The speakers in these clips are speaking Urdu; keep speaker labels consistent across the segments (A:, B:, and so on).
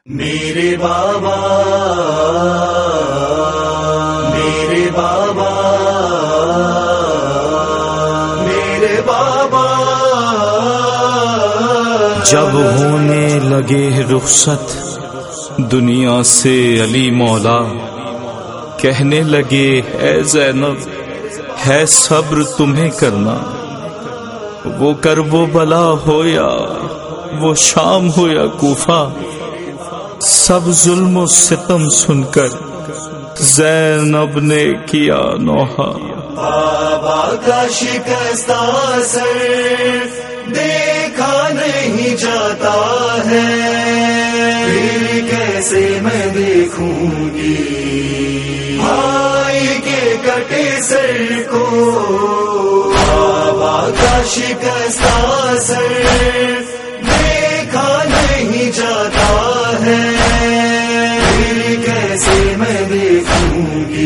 A: میرے بابا میرے بابا میرے بابا،
B: جب ہونے لگے رخصت دنیا سے علی مولا، کہنے لگے اے زینب ہے صبر تمہیں کرنا، وہ کرب و بلا ہو یا وہ شام ہو یا کوفہ، سب ظلم و ستم سن کر زینب نے کیا نوحہ۔
A: بابا کا شکستہ سر دیکھا نہیں جاتا ہے، پھر کیسے میں دیکھوں گی بھائی کے کٹے سر کو۔ بابا کا شکستہ سر دیکھا نہیں جاتا ہے، پھر کیسے میں دیکھوں گی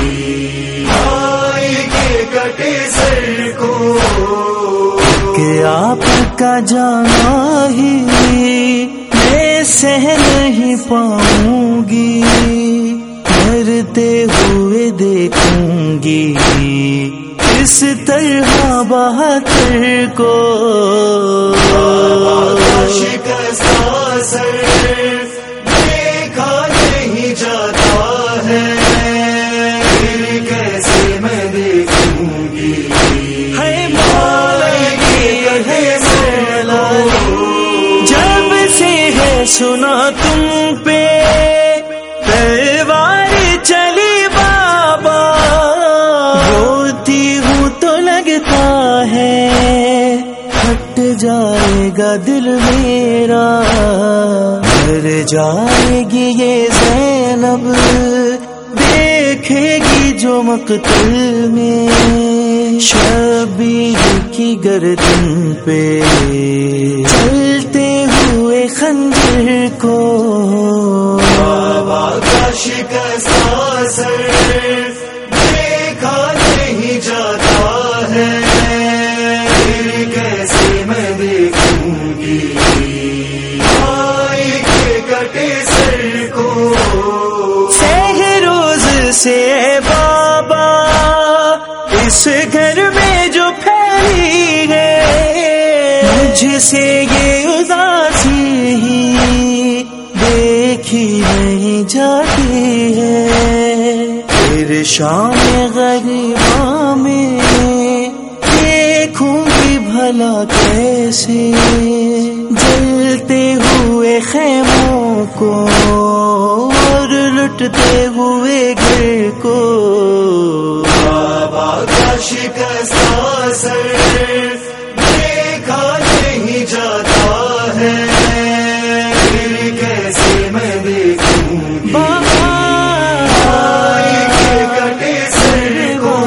A: بھائی کے کٹے سر کو۔
C: کہ آپ کا جانا ہی میں سہ نہیں پاؤں گی، مرتے ہوئے دیکھوں گی اس طرح بہتر کو۔
A: شکستہ سر دیکھا نہیں جاتا ہے، پھر کیسے میں دیکھوں گی
C: ہے مولا جب سے ہے سنا تم پہ تلوار چلی بابا، روتی ہوں تو لگتا ہے پھٹ جائے گا دل میرا، مر جائے گی یہ زینب دیکھے گی جو مقتل میں، شبیر کی گردن پہ چلتے ہوئے خنجر کو۔
A: بابا کا شکستہ سر دیکھا نہیں جاتا ہے، پھر کیسے میں دیکھوں گی بھائی کے کٹے سر کو۔
C: سہروز سے بابا اس گھر میں جو پھیلی ہے، مجھ سے یہ اداسی ہی دیکھی نہیں جاتی ہے، پھر شام غریباں میں دیکھوں گی بھلا کیسے جلتے ہوئے خیموں کو اور لٹتے ہوئے گھر کو۔
A: بابا کا شکستہ سر دیکھا نہیں جاتا ہے، پھر کیسے میں دیکھوں گی بھائی کے کٹے سر کو۔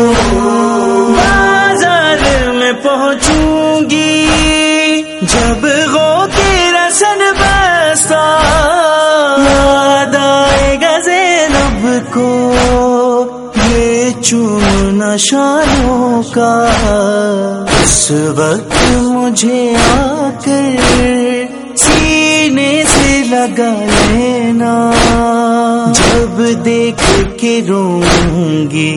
C: بازار میں پہنچوں گی جب غو کی رسن بستا، یاد آئے گا زینب کو یہ چومنا شانوں کا، اس وقت مجھے آ کر سینے سے لگا لینا، جب دیکھ کے روں گی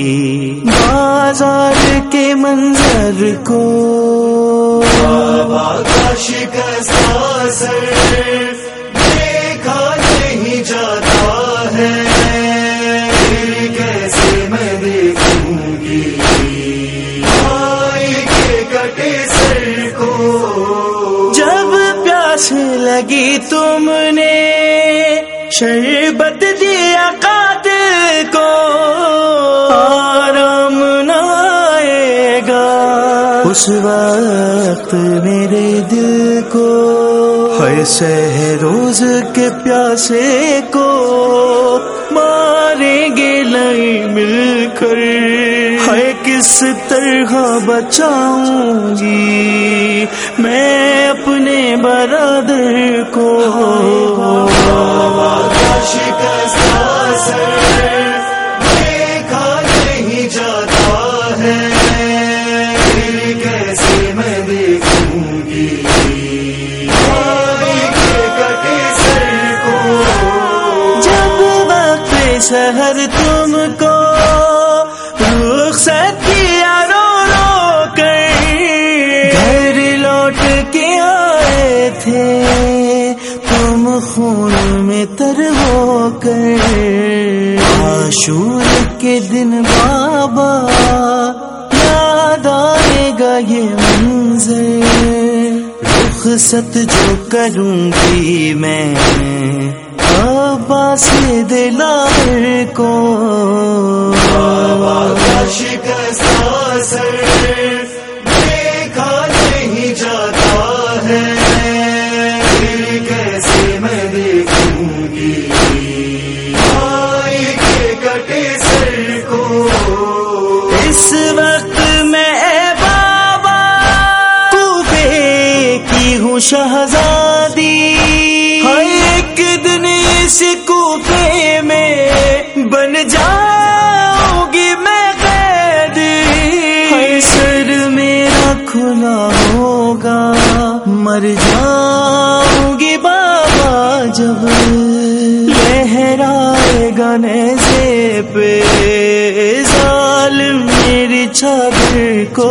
C: بازار کے منظر کو۔
A: بابا کا شکستہ سر دیکھا نہیں جاتا ہے، پھر کیسے میں دیکھوں گی بھائی کے کٹے سر کو۔
C: جب پیاس لگی تم نے شربت دیا قاتل کو، آرام نہ آئے گا اس وقت میرے دل کو، ہے سہروز کے پیاسے کو ماریں گے لئی مل کر، ہے کس طرح بچاؤں گی میں اپنے برادر کو۔
A: بابا کا شکستہ سر دیکھا نہیں جاتا ہے، پھر کیسے میں دیکھوں گی بھائی کے کٹے سر کو۔
C: سحر تم کو رخصت کیا رو رو کر، گھر لوٹ کے آئے تھے تم خون میں تر ہو کر، عاشور کے دن بابا یاد آئے گا یہ منظر، رخصت جو کروں گی میں عباس دلاور کو،
A: بابا کا شکستہ سر دیکھا نہیں جاتا ہے، پھر کیسے میں دیکھوں گی بھائی کے کٹے سر کو،
C: اس وقت میں اے بابا کوفے کی ہوں شہزادی، ایک دن اس کوفے میں بن جاؤں گی میں قید، سر میرا کھلا ہوگا مر جاؤں گی بابا جب لہرائے گا نیزے پہ ظالم میری چادر کو،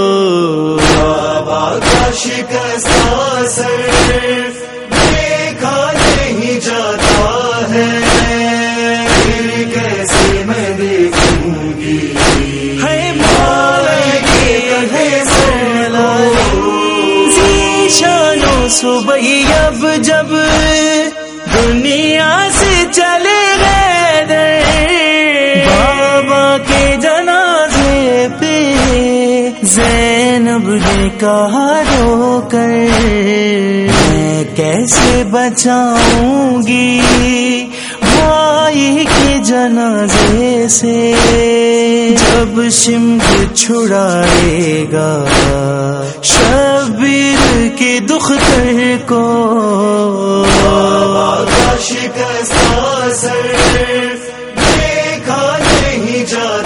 A: بابا کا شکستہ سر دیکھا نہیں جاتا ہے، پھر کیسے میں دیکھوں گی
C: ہے ذیشانو صبح اب جب دنیا سے چلے گئے در، بابا کے جنازے پہ زینب نے کہا رو کر، میں کیسے بچاؤں گی بھائی کے جنازے سے، جب سمت چھڑائے گا شبیر کے دختر کو،
A: بابا کا شکستہ سر دیکھا نہیں جاتا